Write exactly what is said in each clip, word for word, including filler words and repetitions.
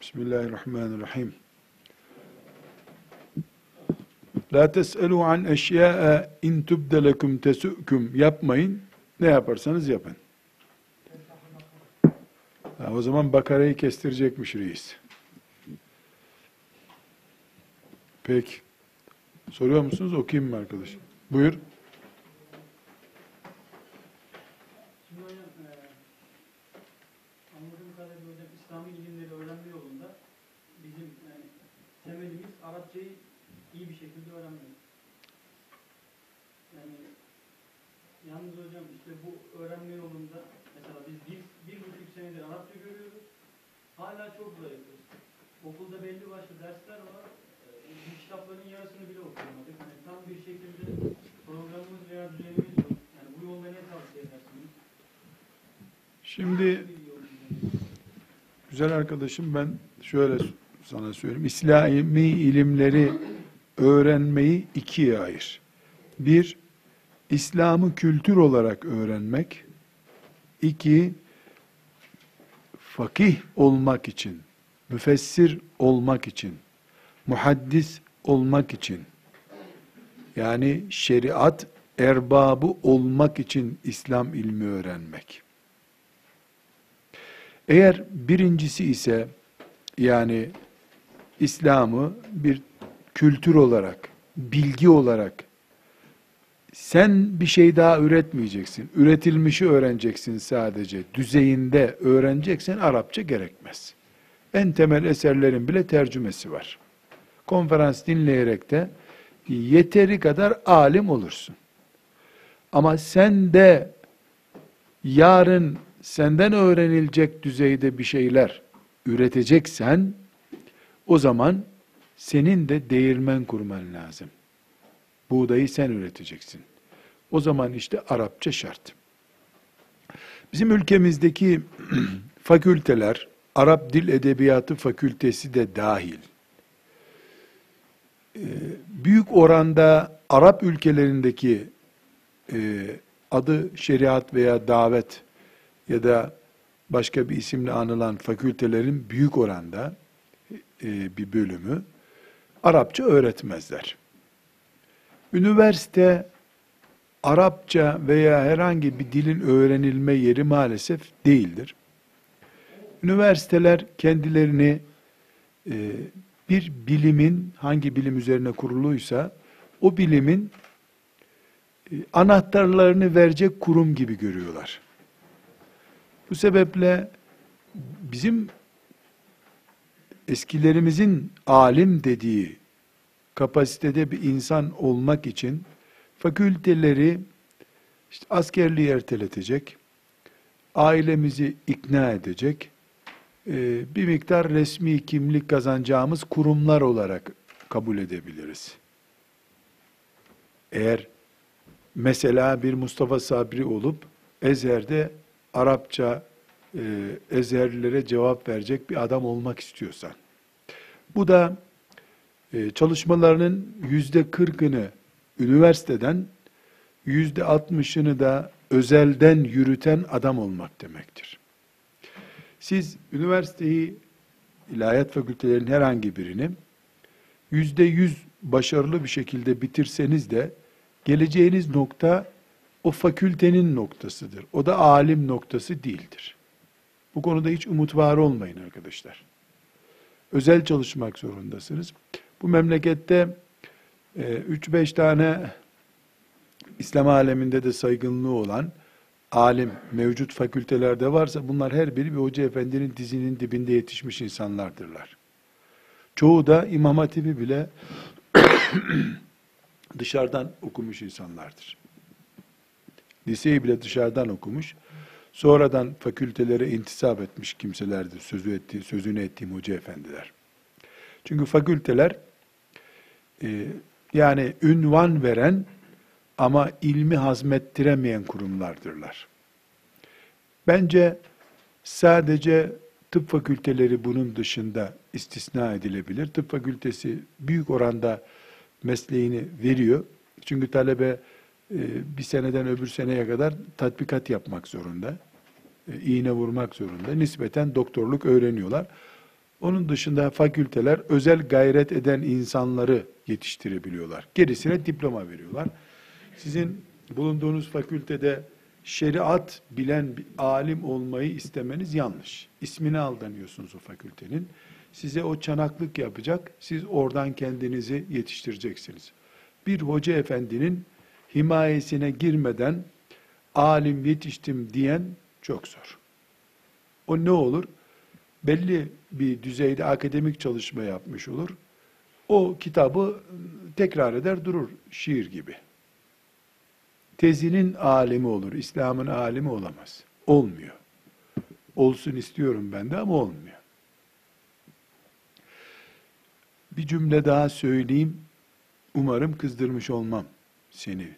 Bismillahirrahmanirrahim. La tes'elu an eşya'a in tubde lekum tesu'kum. Yapmayın. Ne yaparsanız yapın. Ha, o zaman Bakara'yı kestirecekmiş reis. Peki. Soruyor musunuz? Okuyayım mı arkadaş? Buyur. Şimdi hocam, e, anladığım kadarıyla hocam İslami ilimleri öğrenme yolunda bizim yani temelimiz Arapçayı iyi bir şekilde öğrenmek. Yani yalnız hocam işte bu öğrenme yolunda mesela biz bir, bir buçuk senedir Arapça görüyoruz. Hala çok zayıfız. Okulda belli başlı dersler var. E, bu kitapların yarısını bile okuyamadık. Yani tam bir şekilde programımız veya düzenimiz yok. Yani bu yolda ne tavsiye edersiniz? Şimdi güzel arkadaşım, ben şöyle sana söyleyeyim. İslami ilimleri öğrenmeyi ikiye ayır. Bir, İslam'ı kültür olarak öğrenmek. İki, fakih olmak için, müfessir olmak için, muhaddis olmak için, yani şeriat erbabı olmak için İslam ilmi öğrenmek. Eğer birincisi ise, yani İslam'ı bir kültür olarak, bilgi olarak, sen bir şey daha üretmeyeceksin, üretilmişi öğreneceksin sadece, düzeyinde öğreneceksen Arapça gerekmez. En temel eserlerin bile tercümesi var. Konferans dinleyerek de yeteri kadar alim olursun. Ama sen de yarın senden öğrenilecek düzeyde bir şeyler üreteceksen, o zaman senin de değirmen kurman lazım. Buğdayı sen üreteceksin. O zaman işte Arapça şart. Bizim ülkemizdeki fakülteler, Arap Dil Edebiyatı Fakültesi de dahil, büyük oranda Arap ülkelerindeki adı şeriat veya davet ya da başka bir isimle anılan fakültelerin büyük oranda bir bölümü Arapça öğretmezler. Üniversite Arapça veya herhangi bir dilin öğrenilme yeri maalesef değildir. Üniversiteler kendilerini bir bilimin, hangi bilim üzerine kuruluysa o bilimin anahtarlarını verecek kurum gibi görüyorlar. Bu sebeple bizim eskilerimizin alim dediği kapasitede bir insan olmak için fakülteleri işte askerliği erteletecek, ailemizi ikna edecek, bir miktar resmi kimlik kazanacağımız kurumlar olarak kabul edebiliriz. Eğer mesela bir Mustafa Sabri olup Ezher'de Arapça e, Ezherlilere cevap verecek bir adam olmak istiyorsan, bu da e, çalışmalarının yüzde kırkını üniversiteden, yüzde altmışını da özelden yürüten adam olmak demektir. Siz üniversiteyi, ilahiyat fakültelerinin herhangi birini yüzde yüz başarılı bir şekilde bitirseniz de geleceğiniz nokta o fakültenin noktasıdır. O da alim noktası değildir. Bu konuda hiç umut var olmayın arkadaşlar. Özel çalışmak zorundasınız. Bu memlekette üç beş tane İslam aleminde de saygınlığı olan alim mevcut fakültelerde varsa, bunlar her biri bir hoca efendinin dizinin dibinde yetişmiş insanlardırlar. Çoğu da İmam Hatip'i bile dışarıdan okumuş insanlardır. Liseyi bile dışarıdan okumuş, sonradan fakültelere intisap etmiş kimselerdir sözü ettiği, sözünü ettiğim hoca efendiler. Çünkü fakülteler e, yani ünvan veren ama ilmi hazmettiremeyen kurumlardırlar. Bence sadece tıp fakülteleri bunun dışında istisna edilebilir. Tıp fakültesi büyük oranda mesleğini veriyor. Çünkü talebe e, bir seneden öbür seneye kadar tatbikat yapmak zorunda. E, iğne vurmak zorunda. Nispeten doktorluk öğreniyorlar. Onun dışında fakülteler özel gayret eden insanları yetiştirebiliyorlar. Gerisine diploma veriyorlar. Sizin bulunduğunuz fakültede şeriat bilen bir alim olmayı istemeniz yanlış. İsmine aldanıyorsunuz o fakültenin. Size o çanaklık yapacak, siz oradan kendinizi yetiştireceksiniz. Bir hoca efendinin himayesine girmeden alim yetiştim diyen çok zor. O ne olur? Belli bir düzeyde akademik çalışma yapmış olur. O kitabı tekrar eder durur şiir gibi. Tezinin alimi olur, İslam'ın alimi olamaz. Olmuyor. Olsun istiyorum ben de ama olmuyor. Bir cümle daha söyleyeyim. Umarım kızdırmış olmam seni.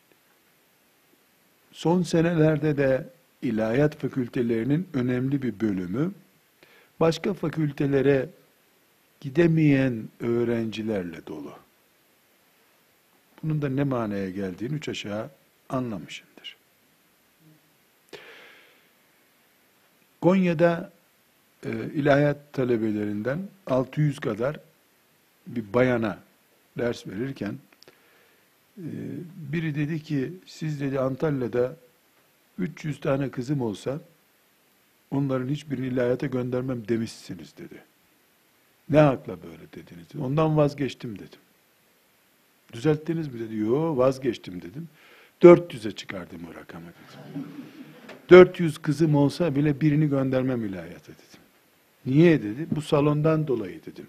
Son senelerde de ilahiyat fakültelerinin önemli bir bölümü başka fakültelere gidemeyen öğrencilerle dolu. Bunun da ne manaya geldiğini üç aşağı anlamışımdır. Konya'da e, ilahiyat talebelerinden altı yüz kadar bir bayana ders verirken e, biri dedi ki siz dedi Antalya'da üç yüz tane kızım olsa onların hiçbirini ilahiyata göndermem demişsiniz dedi. Ne hakla böyle dediniz? Ondan vazgeçtim dedim. Düzelttiniz mi dedi. Yo vazgeçtim dedim. dört yüze çıkardım o rakamı dedim. dört yüz kızım olsa bile birini göndermem ilahiyata dedim. Niye dedi? Bu salondan dolayı dedim.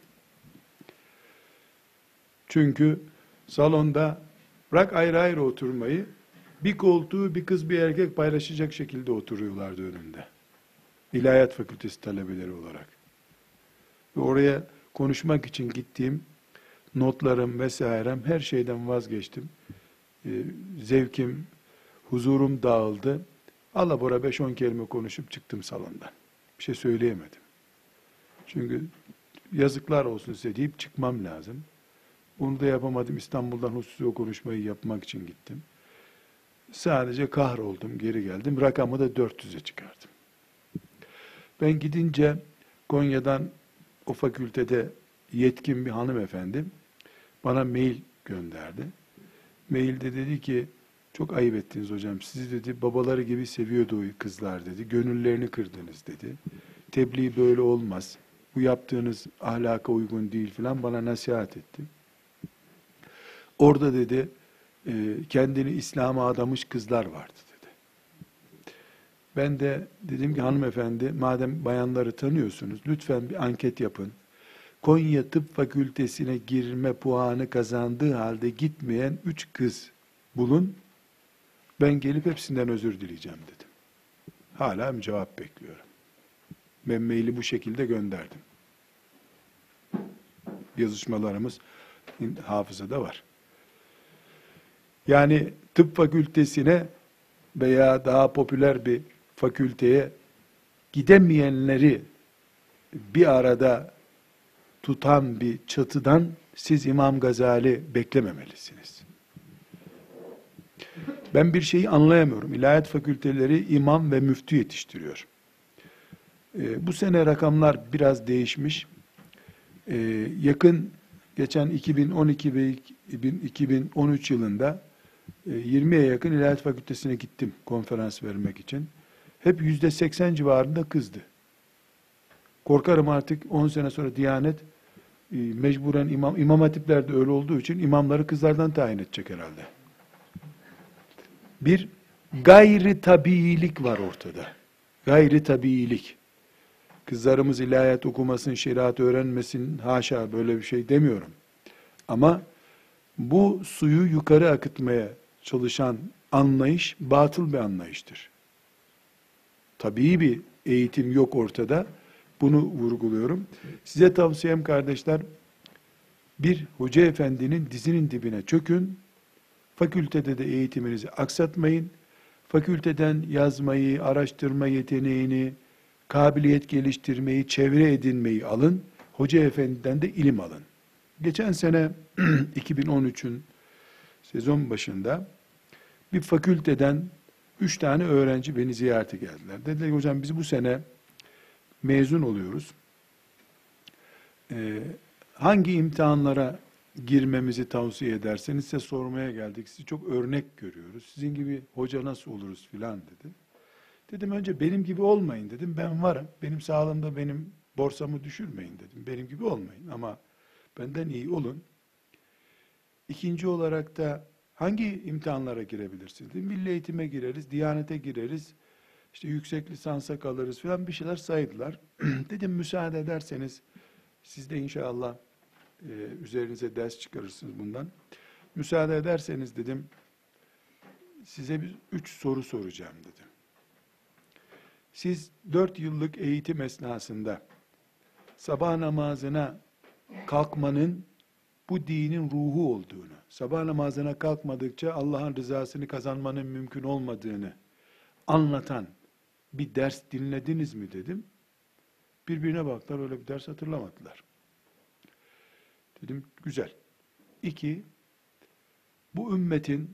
Çünkü salonda bırak ayrı ayrı oturmayı, bir koltuğu bir kız bir erkek paylaşacak şekilde oturuyorlardı önünde. İlahiyat Fakültesi talebeleri olarak. Ve oraya konuşmak için gittiğim notlarım vesairem her şeyden vazgeçtim. Ee, zevkim, huzurum dağıldı. Alabora beş on kelime konuşup çıktım salondan. Bir şey söyleyemedim. Çünkü yazıklar olsun size deyip çıkmam lazım. Onu da yapamadım. İstanbul'dan hususi o konuşmayı yapmak için gittim. Sadece kahroldum, geri geldim. Rakamı da dört yüze çıkardım. Ben gidince Konya'dan o fakültede yetkin bir hanımefendi bana mail gönderdi. Mailde dedi ki çok ayıp ettiniz hocam. Sizi dedi babaları gibi seviyordu o kızlar dedi. Gönüllerini kırdınız dedi. Tebliğ böyle olmaz. Bu yaptığınız ahlaka uygun değil filan bana nasihat etti. Orada dedi e, kendini İslam'a adamış kızlar vardı dedi. Ben de dedim ki hanımefendi madem bayanları tanıyorsunuz lütfen bir anket yapın. Konya Tıp Fakültesine girme puanı kazandığı halde gitmeyen üç kız bulun. Ben gelip hepsinden özür dileyeceğim dedim. Hala bir cevap bekliyorum. Ben maili bu şekilde gönderdim. Yazışmalarımız hafızada var. Yani tıp fakültesine veya daha popüler bir fakülteye gidemeyenleri bir arada tutan bir çatıdan siz İmam Gazali beklememelisiniz. Ben bir şeyi anlayamıyorum. İlahiyat fakülteleri imam ve müftü yetiştiriyor. Ee, bu sene rakamlar biraz değişmiş. Ee, yakın geçen iki bin on iki ve iki bin on üç yılında e, yirmiye yakın İlahiyat Fakültesine gittim konferans vermek için. Hep yüzde seksen civarında kızdı. Korkarım artık on sene sonra Diyanet e, mecburen imam, imam hatiplerde öyle olduğu için imamları kızlardan tayin edecek herhalde. Bir gayri tabiilik var ortada. Gayri tabiilik. Kızlarımız ilahiyat okumasın, şeriat öğrenmesin, haşa böyle bir şey demiyorum. Ama bu suyu yukarı akıtmaya çalışan anlayış batıl bir anlayıştır. Tabii bir eğitim yok ortada. Bunu vurguluyorum. Size tavsiyem kardeşler, bir hoca efendinin dizinin dibine çökün. Fakültede de eğitiminizi aksatmayın. Fakülteden yazmayı, araştırma yeteneğini, kabiliyet geliştirmeyi, çevre edinmeyi alın. Hoca efendiden de ilim alın. Geçen sene iki bin on üçün sezon başında bir fakülteden üç tane öğrenci beni ziyarete geldiler. Dediler ki hocam biz bu sene mezun oluyoruz. Ee, hangi imtihanlara girmemizi tavsiye ederseniz size sormaya geldik. Sizi çok örnek görüyoruz. Sizin gibi hoca nasıl oluruz filan dedi. Dedim önce benim gibi olmayın dedim. Ben varım. Benim sağlığımda benim borsamı düşürmeyin dedim. Benim gibi olmayın ama benden iyi olun. İkinci olarak da hangi imtihanlara girebilirsiniz dedim. Milli eğitime gireriz, Diyanete gireriz, işte yüksek lisansa kalırız falan bir şeyler saydılar. Dedim müsaade ederseniz siz de inşallah e, üzerinize ders çıkarırsınız bundan. Müsaade ederseniz dedim size bir üç soru soracağım dedim. Siz dört yıllık eğitim esnasında sabah namazına kalkmanın bu dinin ruhu olduğunu, sabah namazına kalkmadıkça Allah'ın rızasını kazanmanın mümkün olmadığını anlatan bir ders dinlediniz mi dedim. Birbirine baktılar, öyle bir ders hatırlamadılar. Dedim güzel. İki, bu ümmetin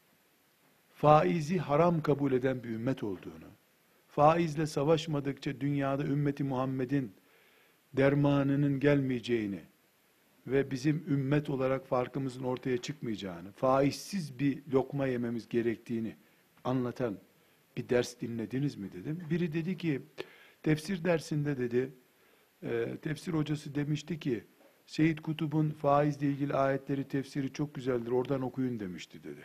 faizi haram kabul eden bir ümmet olduğunu, faizle savaşmadıkça dünyada ümmeti Muhammed'in dermanının gelmeyeceğini ve bizim ümmet olarak farkımızın ortaya çıkmayacağını, faizsiz bir lokma yememiz gerektiğini anlatan bir ders dinlediniz mi dedim. Biri dedi ki, tefsir dersinde dedi, e, tefsir hocası demişti ki, Seyyid Kutub'un faizle ilgili ayetleri, tefsiri çok güzeldir, oradan okuyun demişti dedi.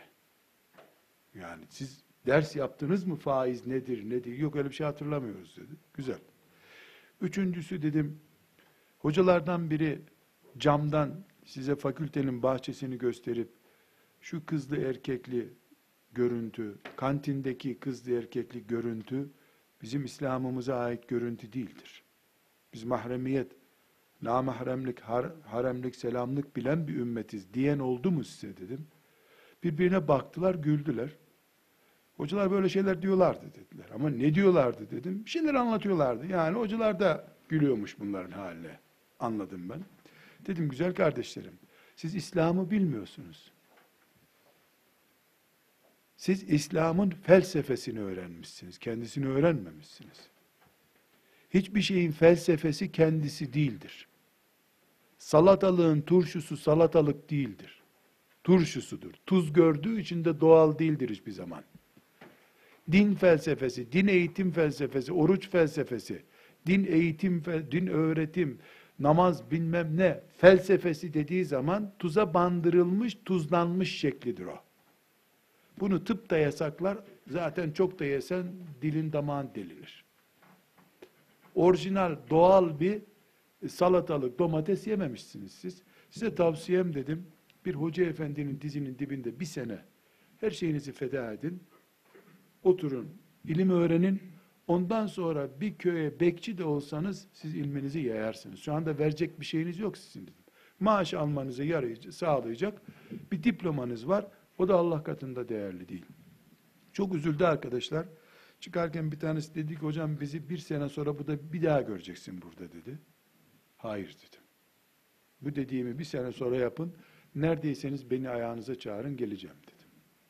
Yani siz ders yaptınız mı faiz nedir, nedir? Yok öyle bir şey hatırlamıyoruz dedi. Güzel. Üçüncüsü dedim, hocalardan biri camdan size fakültenin bahçesini gösterip, şu kızlı erkekli görüntü, kantindeki kızlı erkekli görüntü, bizim İslam'ımıza ait görüntü değildir. Biz mahremiyet, namahremlik, har, haremlik, selamlık bilen bir ümmetiz diyen oldu mu size dedim. Birbirine baktılar, güldüler. Hocalar böyle şeyler diyorlardı dediler. Ama ne diyorlardı dedim. Bir şeyler anlatıyorlardı. Yani hocalar da gülüyormuş bunların haline. Anladım ben. Dedim güzel kardeşlerim, siz İslam'ı bilmiyorsunuz. Siz İslam'ın felsefesini öğrenmişsiniz. Kendisini öğrenmemişsiniz. Hiçbir şeyin felsefesi kendisi değildir. Salatalığın turşusu salatalık değildir. Turşusudur. Tuz gördüğü için de doğal değildir hiçbir zaman. Din felsefesi, din eğitim felsefesi, oruç felsefesi, din eğitim, din öğretim, namaz bilmem ne felsefesi dediği zaman tuza bandırılmış, tuzlanmış şeklidir o. Bunu tıp da yasaklar. Zaten çok da yesen dilin damağın delinir. Orijinal, doğal bir salatalık, domates yememişsiniz siz. Size tavsiyem dedim, bir hoca efendinin dizinin dibinde bir sene her şeyinizi feda edin. Oturun, ilim öğrenin. Ondan sonra bir köye bekçi de olsanız siz ilminizi yayarsınız. Şu anda verecek bir şeyiniz yok sizin dedim. Maaş almanızı yarayacak, sağlayacak bir diplomanız var. O da Allah katında değerli değil. Çok üzüldü arkadaşlar. Çıkarken bir tanesi dedi ki hocam bizi bir sene sonra bu da bir daha göreceksin burada dedi. Hayır dedim. Bu dediğimi bir sene sonra yapın. Neredeyseniz beni ayağınıza çağırın geleceğim dedim.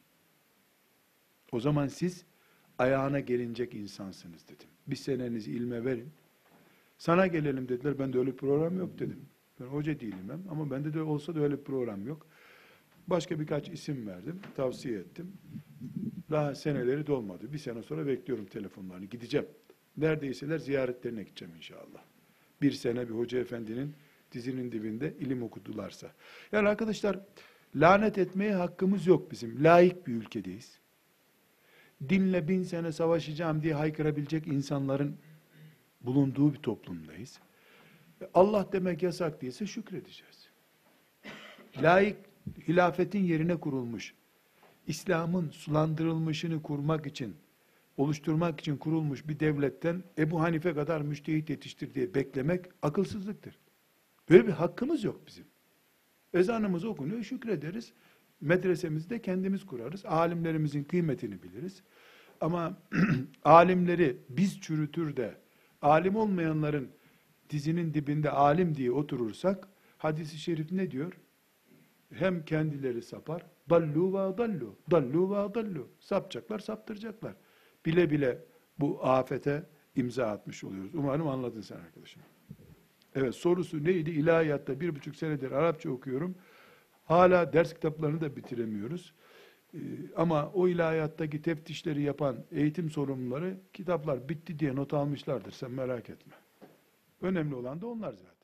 O zaman siz ayağına gelinecek insansınız dedim. Bir senenizi ilme verin. Sana gelelim dediler. Ben de öyle bir program yok dedim. Ben hoca değilim ben ama bende de olsa da öyle bir program yok. Başka birkaç isim verdim. Tavsiye ettim. Daha seneleri dolmadı. Bir sene sonra bekliyorum telefonlarını. Gideceğim. Neredeyseler ziyaretlerine gideceğim inşallah. Bir sene bir hoca efendinin dizinin dibinde ilim okudularsa. Yani arkadaşlar lanet etmeye hakkımız yok bizim. Laik bir ülkedeyiz. Dinle bin sene savaşacağım diye haykırabilecek insanların bulunduğu bir toplumdayız. Allah demek yasak değilse şükredeceğiz. Laik, hilafetin yerine kurulmuş, İslam'ın sulandırılmışını kurmak için, oluşturmak için kurulmuş bir devletten Ebu Hanife kadar müştehit yetiştir diye beklemek akılsızlıktır. Böyle bir hakkımız yok bizim. Ezanımız okunuyor, şükrederiz. Medresemizi de kendimiz kurarız. Alimlerimizin kıymetini biliriz. Ama alimleri biz çürütür de, alim olmayanların dizinin dibinde alim diye oturursak, hadis-i şerif ne diyor? Hem kendileri sapar, dallu ve adallu, dallu ve adallu. Sapacaklar, saptıracaklar. Bile bile bu afete imza atmış oluyoruz. Umarım anladın sen arkadaşım. Evet, sorusu neydi? İlahiyatta bir buçuk senedir Arapça okuyorum. Hala ders kitaplarını da bitiremiyoruz. Ee, ama o ilahiyattaki teftişleri yapan eğitim sorumluları kitaplar bitti diye not almışlardır. Sen merak etme. Önemli olan da onlar zaten.